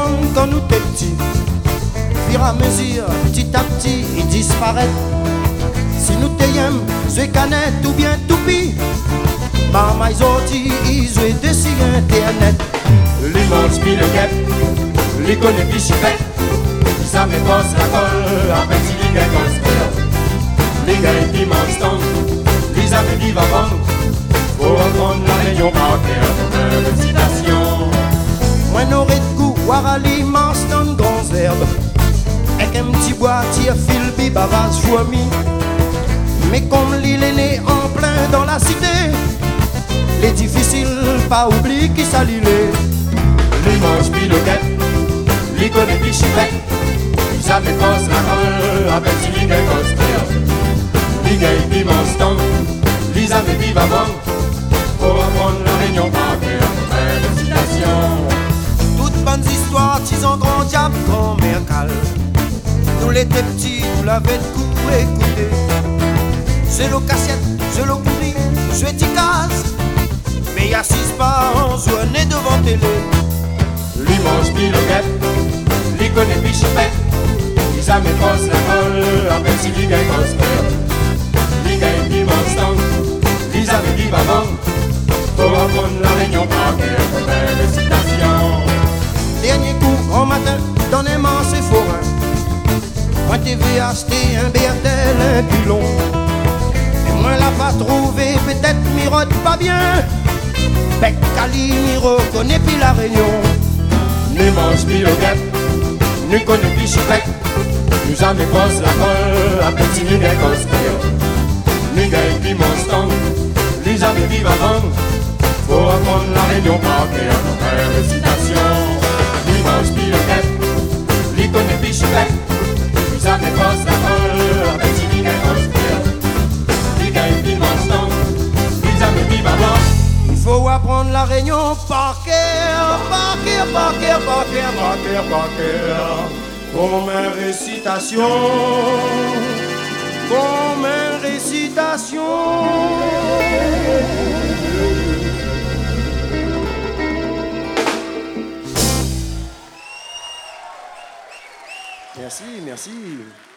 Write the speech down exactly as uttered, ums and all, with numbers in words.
monde quand nous t'es petits. Au fur et à mesure, petit à petit, il disparaît. Si nous t'aimons, c'est canette ou bien toupie. Bah, mais autres, ils ont été sur Internet. L'immense pile guêpe, les connaît bichipette. Ça me passe la colle, après si les gars conspirent. Les gars d'immense temps, les amis vivent avant. Faut apprendre la réunion par cœur, de citation. Moi n'aurais de goût, voir à l'immense dans de grands herbes. Avec un petit boîtier fil bibavas fourmi. Mais comme l'île est né en plein dans la cité, les difficiles pas oublier qui s'allie. L'immense pile guêpe, les connaît bichipette. Ça me passe la colle, après si les gars conspirent. Les gars d'immense temps, les amis vivent avant. Faut apprendre la réunion par cœur, de citation. Toutes bonnes histoires, tisant grand diable, grand-mère calme. Nous l'étais petits, nous l'avait de coup écouté. C'est l'eau cassette, c'est l'eau pourrie, c'est efficace. Mais y'a six parents, journée devant télé. L'immense pile guêpe, les connaît bichipette. Ils aiment passe la colle, après si les gars conspirent. Les gars d'immense temps, les amis vivent avant. Faut apprendre la réunion par cœur, de citation. Dernier coup en matin, dans les manches et forains. Moi t'ai vu acheter un Bertel, un pilon. Et moi l'a pas trouvé, peut-être mirote pas bien. Bec Cali, m'y reconnaît puis la Réunion. L'immense pile guêpe, nous connaît bichipette. Nous amis passe la colle, après si les gars conspirent. Les gars d'immense temps, les amis vivent avant. Faut apprendre la réunion par cœur, de citation. L'immense pile guêpe, les connaît bichipette. Nous amis passe la colle, après si les gars conspirent. Les gars d'immense temps, les amis vivent avant. Il faut apprendre la Réunion par cœur, par cœur, par cœur, par cœur, par cœur, par cœur. Comme une récitation, comme une récitation. Merci, merci.